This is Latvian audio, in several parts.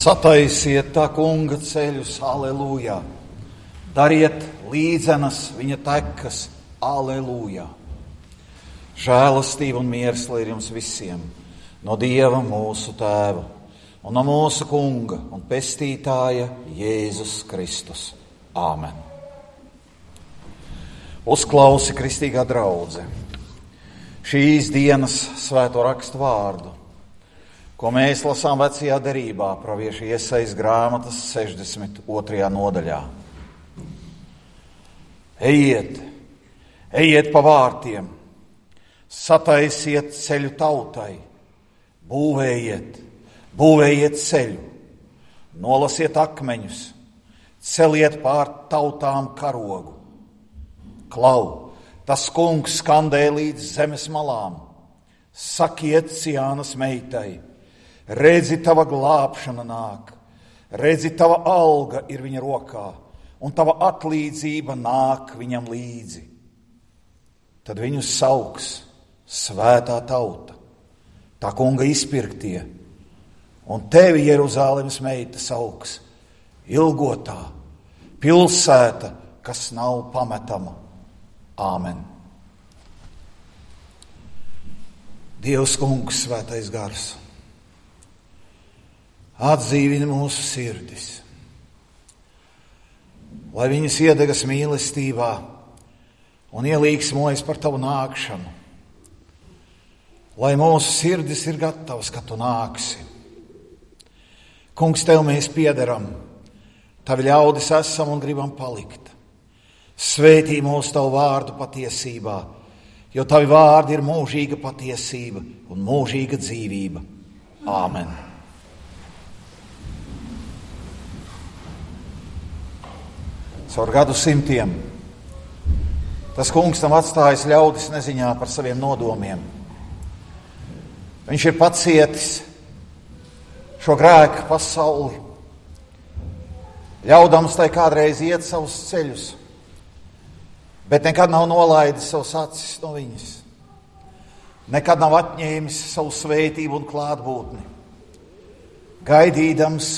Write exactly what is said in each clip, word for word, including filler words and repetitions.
Sataisiet tā kunga ceļus, aleluja. Dariet līdzenas viņa tekas, aleluja. Žēlastība un miers lai ir jums visiem no Dieva mūsu Tēva un no mūsu kunga un pestītāja Jēzus Kristus. Āmen. Uzklausi, kristīgā draudze, šīs dienas svēto rakstu vārdu, ko mēs lasām vecajā derībā, pravieša Iesaijas grāmatas sešdesmit otrajā nodaļā. Ejiet, ejiet pa vārtiem, sataisiet ceļu tautai, būvējiet, būvējiet ceļu, nolasiet akmeņus, celiet pār tautām karogu. Klau, tas kungs skandē līdz zemes malām, sakiet Ciānas meitai, redzi, tava glābšana nāk, redzi, tava alga ir viņa rokā, un tava atlīdzība nāk viņam līdzi. Tad viņus sauks svētā tauta, tā kunga izpirktie, un tevi, Jeruzālemes meita, sauks ilgotā pilsēta, kas nav pametama. Āmen. Dievs kungs, svētais gars, atdzīvini mūsu sirdis, lai viņas iedegas mīlestībā un ielīgsmojas par tavu nākšanu, lai mūsu sirdis ir gatavas, kad tu nāksi. Kungs, tev mēs piederam, tavi ļaudis esam un gribam palikt. Svētī mūsu tavu vārdu patiesībā, jo tavi vārdi ir mūžīga patiesība un mūžīga dzīvība. Āmen. Caur gadu simtiem tas kungs tam atstājis ļaudis neziņā par saviem nodomiem. Viņš ir pacietis šo grēku pasauli, ļaudams tai kādreiz iet savus ceļus, bet nekad nav nolaidis savus acis no viņas. Nekad nav atņēmis savu svētību un klātbūtni, gaidīdams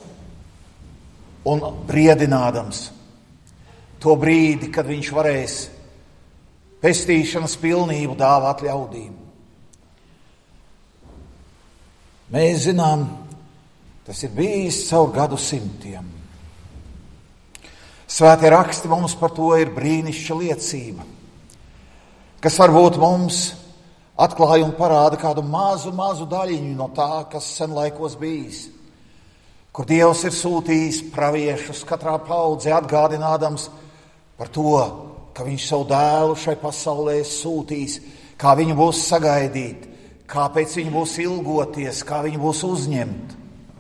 un briedinādams to brīdi, kad viņš varēs pestīšanas pilnību dāvāt ļaudīm. Mēs zinām, tas ir bijis caur gadu simtiem. Svētie raksti mums par to ir brīnišķa liecība, kas varbūt mums atklāja un parāda kādu mazu, mazu daļiņu no tā, kas sen laikos bijis, kur Dievs ir sūtījis praviešus katrā paudzē atgādinādams par to, ka viņš savu dēlu šai pasaulē sūtīs, kā viņu būs sagaidīt, kāpēc viņu būs ilgoties, kā viņu būs uzņemt.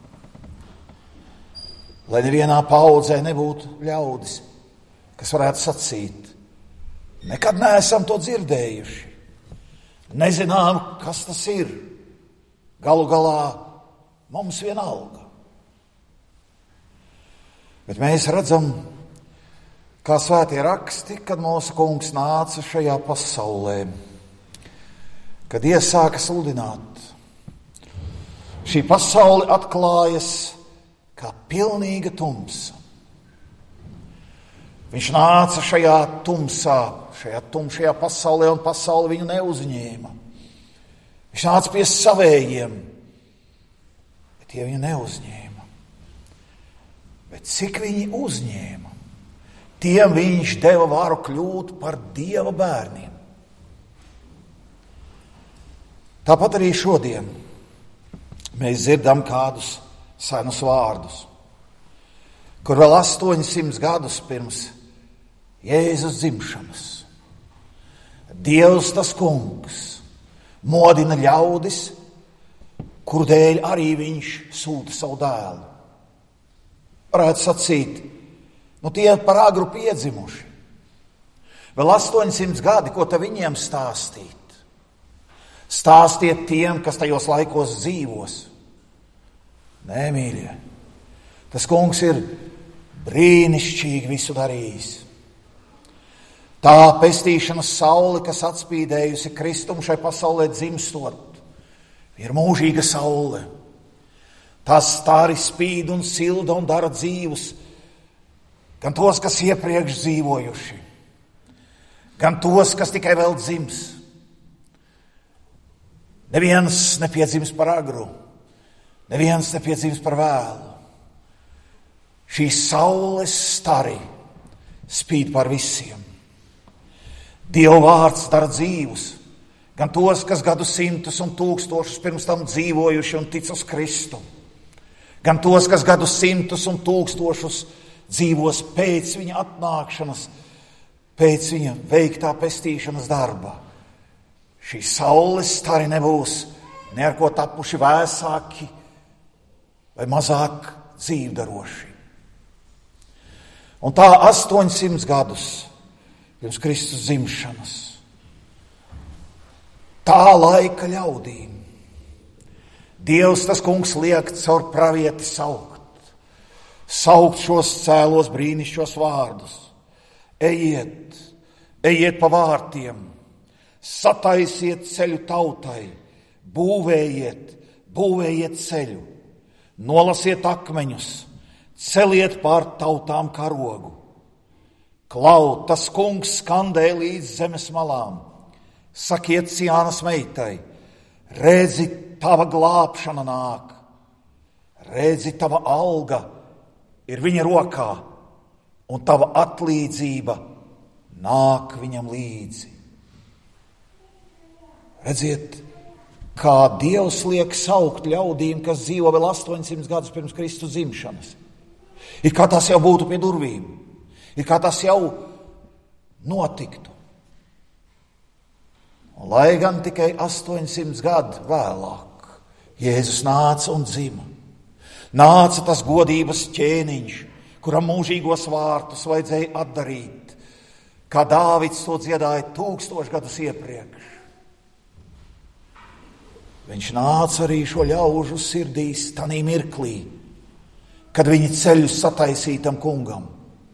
Lai nevienā paudzē nebūtu ļaudis, kas varētu sacīt, nekad neesam to dzirdējuši, nezinām, kas tas ir, galu galā mums vienalga. Bet mēs redzam, kā svētie raksti, kad mūsu kungs nāca šajā pasaulē, kad iesāka sludināt. Šī pasaule atklājas kā pilnīga tumsa. Viņš nāca šajā tumsā, šajā tumšajā pasaulē, un pasaule viņu neuzņēma. Viņš nāca pie savējiem, bet tie viņu neuzņēma. Bet cik viņi uzņēma, tiem viņš deva varu kļūt par Dieva bērniem. Tāpat arī šodien mēs dzirdam kādus senus vārdus, kur vēl astoņsimt gadus pirms Jēzus dzimšanas Dievs tas kungs modina ļaudis, kuru dēļ arī viņš sūta savu dēlu. Varētu sacīt, nu tie par agru piedzimuši. Vēl astoņsimt gadi, ko te viņiem stāstīt? Stāstiet tiem, kas tajos laikos dzīvos. Nē, mīļie, tas kungs ir brīnišķīgi visu darījis. Tā pestīšanas saule, kas atspīdējusi Kristumu šai pasaulē dzimstot, ir mūžīga saule. Tās stari spīd un silda un dara dzīvus, gan tos, kas iepriekš dzīvojuši, gan tos, kas tikai vēl dzims. Neviens nepiedzims par agru, neviens nepiedzims par vēlu. Šīs saules stari spīd par visiem. Dieva vārds dara dzīvus, gan tos, kas gadu simtus un tūkstošus pirms tam dzīvojuši un tic uz Kristu, gan tos, kas gadu simtus un tūkstošus dzīvos pēc viņa atnākšanas, pēc viņa veiktā pestīšanas darba. Šīs saules stari nebūs ne ar ko tapuši vēsāki vai mazāk dzīvdaroši. Un tā astoņsimt gadus pirms Kristus dzimšanas, tā laika ļaudīm, Dievs, tas kungs, liek caur pravieti saukt, saukt šos cēlos brīnišķos vārdus. Ejiet, ejiet pa vārtiem, sataisiet ceļu tautai, būvējiet, būvējiet ceļu, nolasiet akmeņus, celiet pār tautām karogu. Klau, tas kungs skandē līdz zemes malām, sakiet Siānas meitai, redzi, tava glābšana nāk, redzi, tava alga ir viņa rokā, un tava atlīdzība nāk viņam līdzi. Redziet, kā Dievs liek saukt ļaudīm, kas dzīvo vēl astoņsimt gadus pirms Kristus dzimšanas. Ir kā tas jau būtu pie durvīm, ir kā tas jau notiktu. Un lai gan tikai astoņsimt gadu vēlāk Jēzus nāca un dzima. Nāca tas godības ķēniņš, kuram mūžīgos vārtus vajadzēja atdarīt, kā Dāvids to dziedāja tūkstoš gadus iepriekš. Viņš nāca arī šo ļaužu sirdīs tanī mirklī, kad viņi ceļus sataisītam kungam.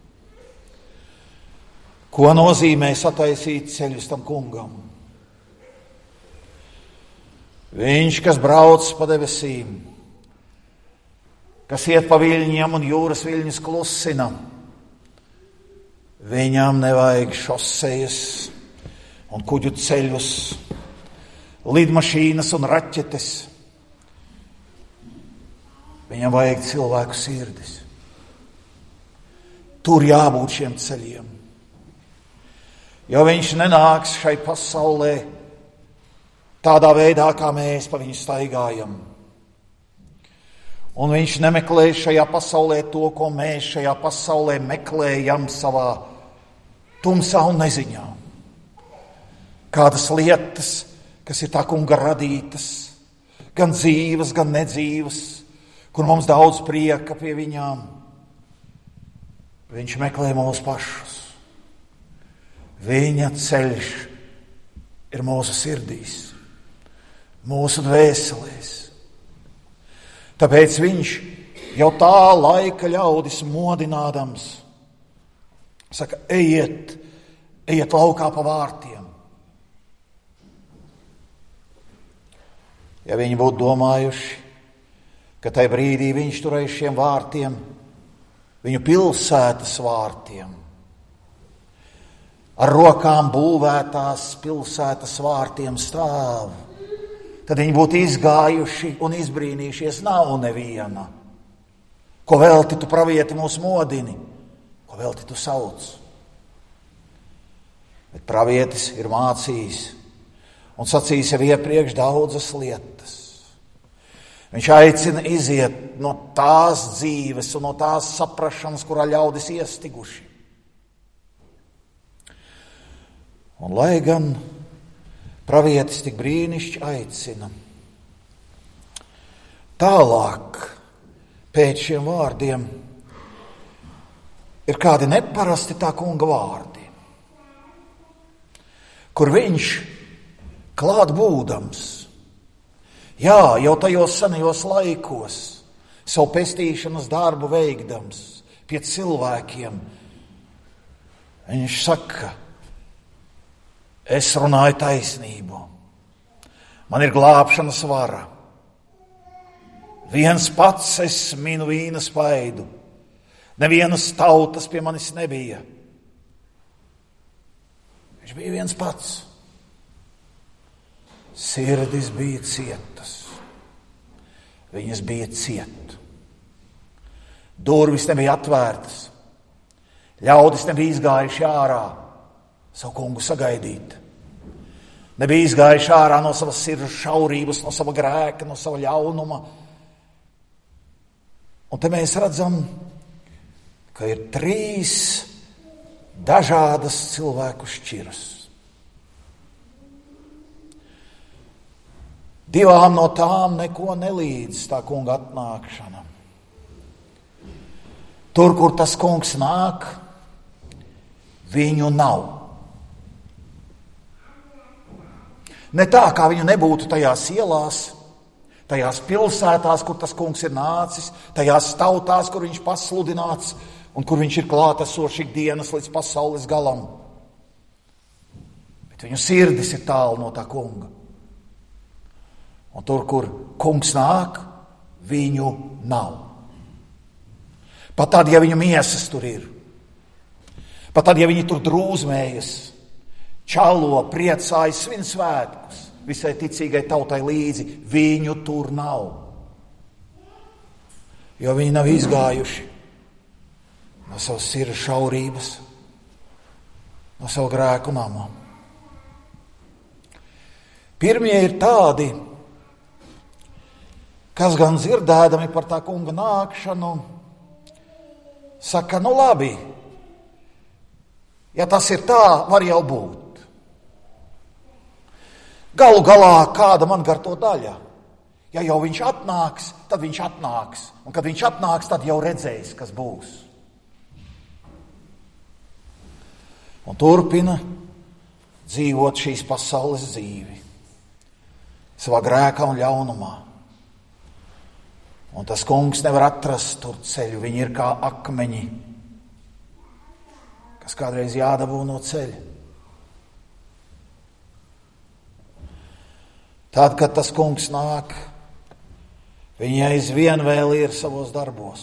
Ko nozīmē sataisīt ceļus tam kungam? Viņš, kas brauc pa debesīm, kas iet pa viļņiem un jūras viļņus klusina, viņam nevajag šosejas un kuģu ceļus, lidmašīnas un raķetes. Viņam vajag cilvēku sirdis. Tur jābūt šiem ceļiem. Jo viņš nenāks šai pasaulē tādā veidā, kā mēs pa viņu staigājam. Un viņš nemeklēs šajā pasaulē to, ko mēs šajā pasaulē meklējam savā tumsā un neziņā. Kādas lietas, kas ir tā kunga radītas, gan dzīvas, gan nedzīvas, kur mums daudz prieka pie viņām. Viņš meklē mūs pašus. Viņa ceļš ir mūsu sirdīs, mūsu dvēselēs. Tāpēc viņš jau tā laika ļaudis modinādams saka, ejiet, ejiet laukā pa vārtiem. Ja viņi būtu domājuši, ka tajā brīdī viņš turēja šiem vārtiem, viņu pilsētas vārtiem, ar rokām būvētās pilsētas vārtiem stāv, tad viņi būtu izgājuši un izbrīnījušies, nav neviena. Ko velti tu pravieti mūs modini, ko velti tu sauc. Bet pravietis ir mācījis un sacījis jau iepriekš daudzas lietas. Viņš aicina iziet no tās dzīves un no tās saprašanas, kurā ļaudis iestiguši. Un lai gan pravietis tik brīnišķi aicina, tālāk pēc šiem vārdiem ir kādi neparasti tā kunga vārdi, kur viņš klāt būdams, jā, jau tajos senajos laikos, savu pestīšanas darbu veikdams pie cilvēkiem, viņš saka, es runāju taisnību. Man ir glābšanas vara. Viens pats es minu vīna spaidu, nevienas tautas pie manis nebija. Viņš bija viens pats. Sirdis bija cietas, viņas bija ciet. Durvis nebija atvērtas, ļaudis nebija izgājuši ārā savu kungu sagaidīt. Nebija izgājuši ārā no savas sirds šaurības, no sava grēka, no sava ļaunuma. Un te mēs redzam, ka ir trīs dažādas cilvēku šķiras. Divām no tām neko nelīdz tā kunga atnākšana. Tur, kur tas kungs nāk, viņu nav. Ne tā, kā viņu nebūtu tajās ielās, tajās pilsētās, kur tas kungs ir nācis, tajās tautās, kur viņš pasludināts un kur viņš ir klātesošs ikdienas līdz pasaules galam. Bet viņu sirdis ir tālu no tā kunga. Un tur, kur kungs nāk, viņu nav. Pat tad, ja viņu miesas tur ir, pat tad, ja viņi tur drūzmējas, čalo, priecājas, svin svētkus, visai ticīgai tautai līdzi, viņu tur nav. Jo viņi nav izgājuši no savas sirds šaurības, no savu grēku nama. Pirmie ir tādi, kas gan dzirdēdami par tā kunga nākšanu, saka, nu labi, ja tas ir tā, var jau būt. Galu galā kāda man gar to daļa. Ja jau viņš atnāks, tad viņš atnāks. Un kad viņš atnāks, tad jau redzēs, kas būs. Un turpina dzīvot šīs pasaules dzīvi. Savā grēkā un ļaunumā. Un tas kungs nevar atrast tur ceļu. Viņi ir kā akmeņi, kas kādreiz jādabū no ceļa. Tad, kad tas kungs nāk, viņi aizvien vēl ir savos darbos.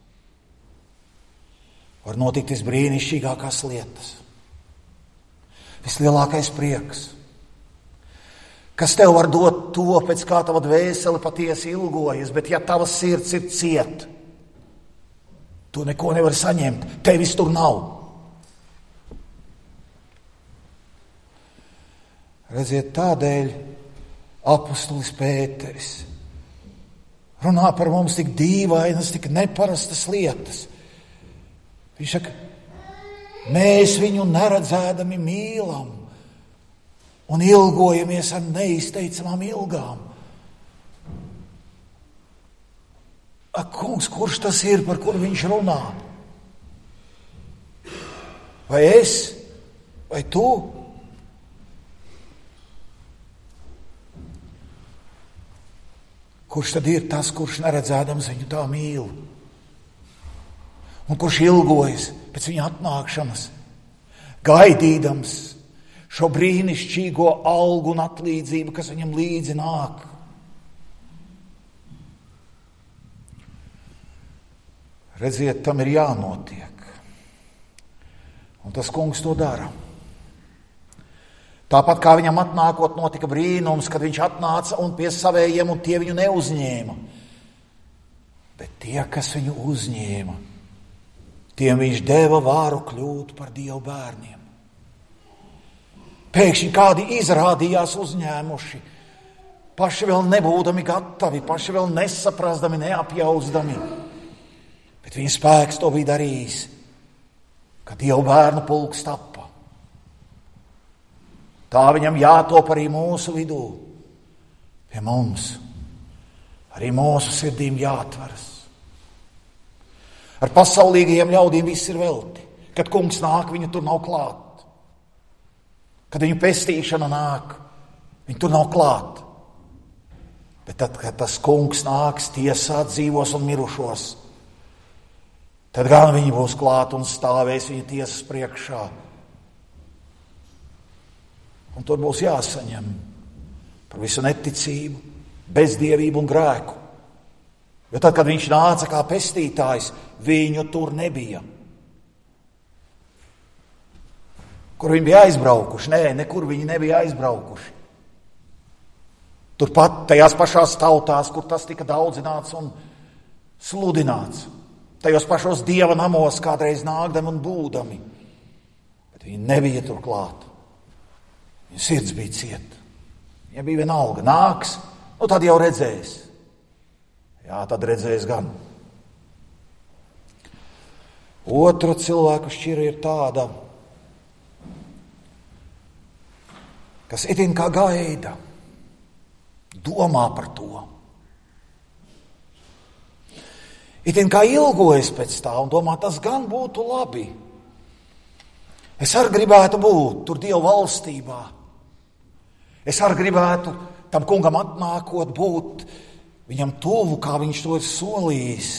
Var notikt visbrīnišķīgākās lietas. Vislielākais prieks. Kas tev var dot to, pēc kā tava dvēsele patiesi ilgojas, bet ja tava sirds ir ciet, tu neko nevar saņemt, tevis tur nav. Redziet, tādēļ apostolis Pēteris runā par mums tik dīvainas, tik neparastas lietas. Viņš saka, mēs viņu neredzēdami mīlam un ilgojamies ar neizteicamām ilgām. Ak, kungs, kurš tas ir, par kuru viņš runā? Vai es? Vai tu? Kurš tad ir tas, kurš neredzēdams viņu tā mīl? Un kurš ilgojas pēc viņa atnākšanas, gaidīdams šo brīnišķīgo algu un atlīdzību, kas viņam līdzi nāk? Redziet, tam ir jānotiek. Un tas kungs to dara. Tāpat kā viņam atnākot notika brīnums, kad viņš atnāca un pie savējiem, un tie viņu neuzņēma. Bet tie, kas viņu uzņēma, tiem viņš deva vāru kļūt par Dievu bērniem. Pēkšņi kādi izrādījās uzņēmuši, paši vēl nebūdami gatavi, paši vēl nesaprastami, neapjauzdami. Bet viņa spēks to bija darījis, kad Dievu bērnu pulks tappa. Tā viņam jātop arī mūsu vidū, pie mums. Arī mūsu sirdīm jāatveras. Ar pasaulīgajiem ļaudīm viss ir velti. Kad kungs nāk, viņu tur nav klāt. Kad viņu pestīšana nāk, viņu tur nav klāt. Bet tad, kad tas kungs nāks tiesāt dzīvos un mirušos, tad gan viņi būs klāt un stāvēs viņa tiesas priekšā. Un tur būs jāsaņem par visu neticību, bezdievību un grēku. Jo tad, kad viņš nāca kā pestītājs, viņu tur nebija. Kur viņi bija aizbraukuši? Nē, nekur viņi nebija aizbraukuši. Turpat tajās pašās tautās, kur tas tika daudzināts un sludināts. Tajos pašos dieva namos kādreiz nākdami un būdami. Bet viņi nebija tur klāt. Viņa sirds bija cieta. Viņa bija vienalga. Nāks, nu tad jau redzēs. Jā, tad redzēs gan. Otra cilvēku šķira ir tāda, kas itin kā gaida, domā par to. Itin kā ilgojas pēc tā un domā, tas gan būtu labi. Es arī gribētu būt tur Dieva valstībā. Es arī gribētu tam kungam atnākot būt viņam tuvu, kā viņš to ir solījis.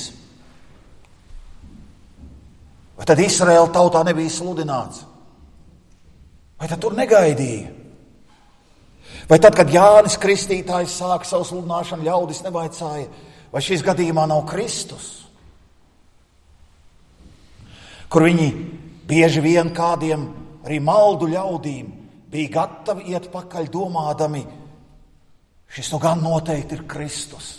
Vai tad Izraēla tautā nebija sludināts? Vai tad tur negaidīja? Vai tad, kad Jānis Kristītājs sāka savu sludināšanu, ļaudis nevaicāja, vai šis gadījumā nav Kristus? Kur viņi bieži vien kādiem arī maldu ļaudīm bija gatavi iet pakaļ domādami, šis nu gan noteikti ir Kristus.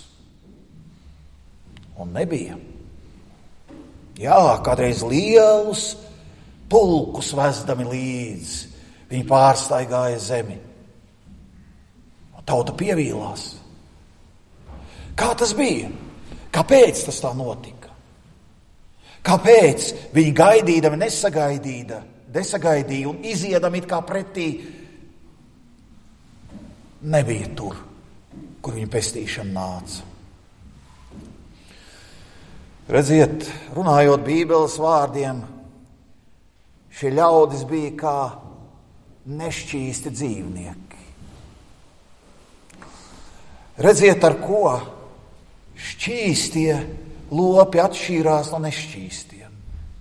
Un nebija. Jā, kādreiz lielus pulkus vesdami līdz, viņi pārstaigāja zemi. Tauta pievīlās. Kā tas bija? Kāpēc tas tā notika? Kāpēc viņi gaidīdami nesagaidīda, nesagaidīja un iziedami it kā pretī nebija tur, kur viņa pestīšana nāca? Redziet, runājot Bībeles vārdiem, šie ļaudis bija kā nešķīsti dzīvnieki. Redziet, ar ko šķīstie lopi atšķīrās no nešķīstiem.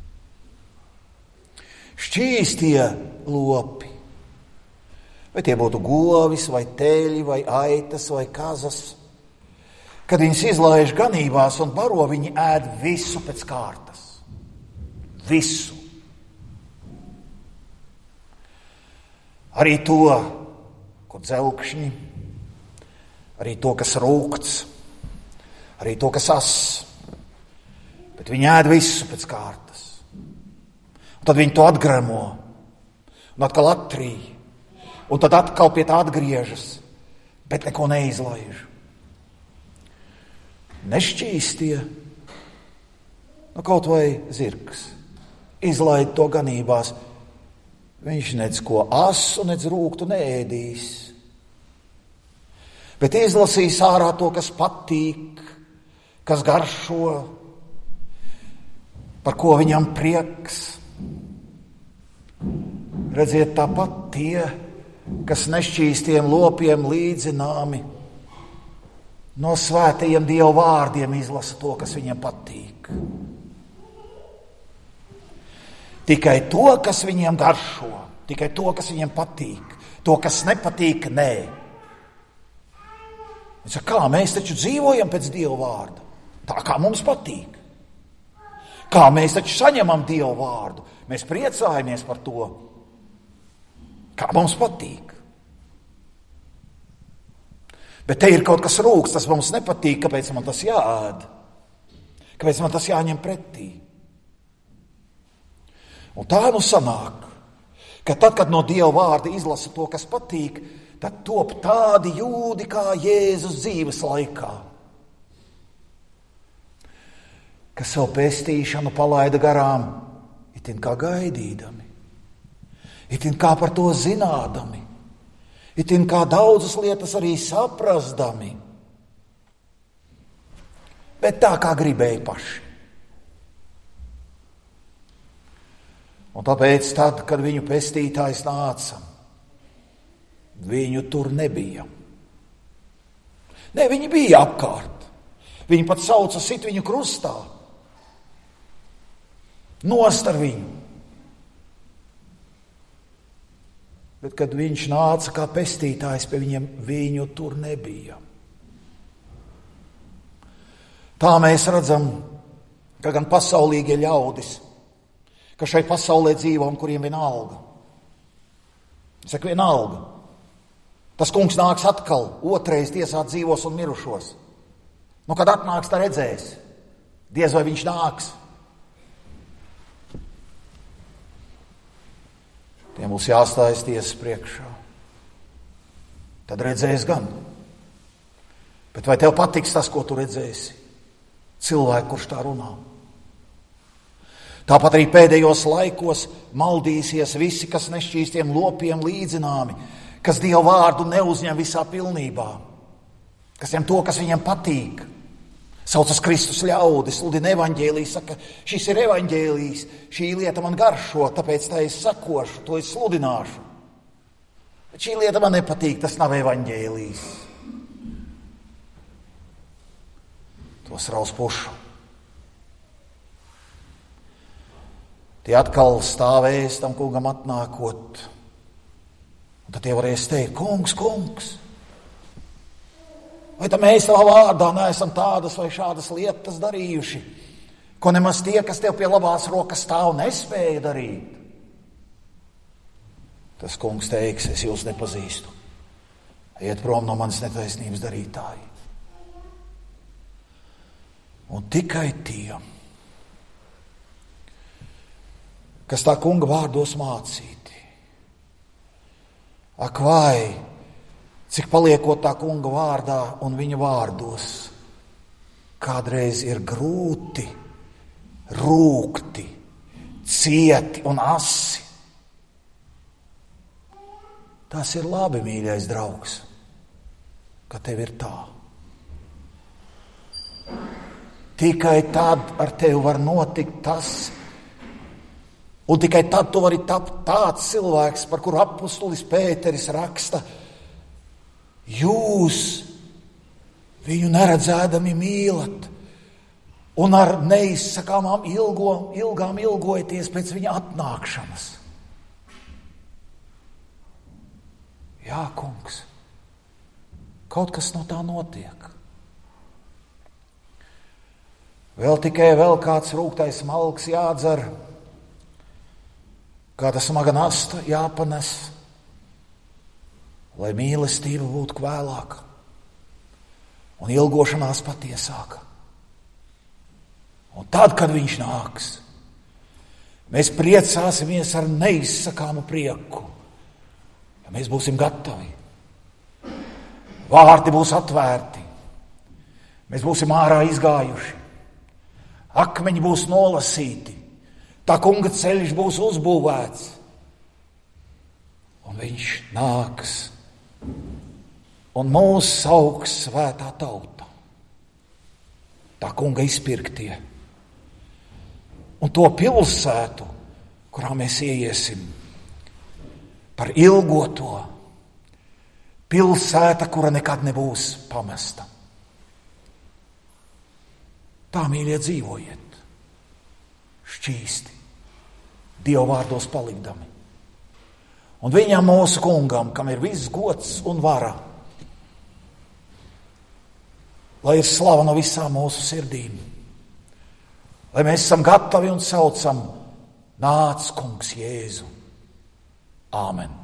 Šķīstie lopi, vai tie būtu govis, vai teļi, vai aitas, vai kazas, kad viņas izlaiž ganībās un baro, viņi ēd visu pēc kārtas. Visu. Arī to, ko dzelkšņi, arī to, kas rūkts, arī to, kas ass. Bet viņi ēd visu pēc kārtas. Un tad viņi to atgremo un atkal attrīja. Un tad atkal pie tā atgriežas, bet neko neizlaiž. Nešķīstie, nu kaut vai zirgs, izlaid to ganībās. Viņš nedz ko asu, nedz rūktu neēdīs. Bet izlasīs ārā to, kas patīk, kas garšo, par ko viņam prieks. Redziet, tāpat tie, kas nešķīstiem lopiem līdzināmi, no svētajiem Dieva vārdiem izlasa to, kas viņam patīk. Tikai to, kas viņiem garšo, tikai to, kas viņiem patīk, to, kas nepatīk, nē. Viņš saka, kā mēs taču dzīvojam pēc Dieva vārda, tā kā mums patīk. Kā mēs taču saņemam Dieva vārdu, mēs priecājamies par to, kā mums patīk. Bet te ir kaut kas rūks, tas mums nepatīk, kāpēc man tas jāēd, kāpēc man tas jāņem pretī. Un tā nu sanāk, ka tad, kad no Dieva vārda izlasa to, kas patīk, tad top tādi jūdi kā Jēzus dzīves laikā, kas savu pestīšanu palaida garām, itin kā gaidīdami, itin kā par to zinādami, itin kā daudzas lietas arī saprasdami, bet tā kā gribēja paši. Un tāpēc tad, kad viņu pestītājs nāca, viņu tur nebija. Nē, viņi bija apkārt. Viņi pat sauca sit viņu krustā. Nost ar viņu. Bet, kad viņš nāca kā pestītājs pie viņiem, viņu tur nebija. Tā mēs redzam, ka gan pasaulīgie ļaudis, ka šai pasaulē dzīvo un kuriem vienalga. Es saku vienalga. Tas kungs nāks atkal, otrais tiesāt dzīvos un mirušos. Nu, kad atnāks, tā redzēs. Diez vai viņš nāks. Tiem būs jāstājas tiesas priekšā. Tad redzēs gan. Bet vai tev patiks tas, ko tu redzēsi? Cilvēku, kurš tā runā. Tāpat arī pēdējos laikos maldīsies visi, kas nešķīstiem lopiem līdzināmi, kas Dievu vārdu neuzņem visā pilnībā, kas ņem to, kas viņiem patīk. Saucas Kristus ļaudis, sludina evaņģēliju, saka, šis ir evaņģēlijs, šī lieta man garšo, tāpēc tā es sakošu, to es sludināšu. Bet šī lieta man nepatīk, tas nav evaņģēlijs. Tos raus pušu. Tie atkal stāvēs tam kungam atnākot. Un tad tie varēs teikt, kungs, kungs, vai tā mēs tavā vārdā neesam tādas vai šādas lietas darījuši, ko nemaz tie, kas tev pie labās rokas stāv, nespēja darīt. Tas kungs teiks, es jūs nepazīstu. Iet prom no manas netaisnības darītāji. Un tikai tiem, kas tā kunga vārdos mācīti. Ak, vai, cik paliekot tā kunga vārdā un viņa vārdos, kādreiz ir grūti, rūgti, cieti un asi. Tas ir labi, mīļais draugs, ka tev ir tā. Tikai tad ar tevi var notikt tas, un tikai tad tu vari tapt tāds cilvēks, par kuru apustulis Pēteris raksta, jūs viņu neredzēdami mīlat un ar neizsakāmām ilgo, ilgām ilgojaties pēc viņa atnākšanas. Jā, kungs, kaut kas no tā notiek. Vēl tikai vēl kāds rūgtais malks jādzer, kāda smaga nasta jāpanes, lai mīlestība būtu kvēlāka un ilgošanās patiesāka. Un tad, kad viņš nāks, mēs priecāsimies ar neizsakāmu prieku, ja mēs būsim gatavi. Vārti būs atvērti, mēs būsim ārā izgājuši. Akmeņi būs nolasīti, tā kunga ceļš būs uzbūvēts, un viņš nāks un mūs sauks svētā tauta, tā kunga izpirktie, un to pilsētu, kurā mēs ieiesim, par ilgoto, pilsēta, kura nekad nebūs pamesta. Tā, mīļie, dzīvojiet, šķīsti, Dieva vārdos palikdami. Un viņam, mūsu kungam, kam ir viss gods un vara, lai ir slava no visām mūsu sirdīm, lai mēs esam gatavi un saucam, nāc, kungs Jēzu. Āmen.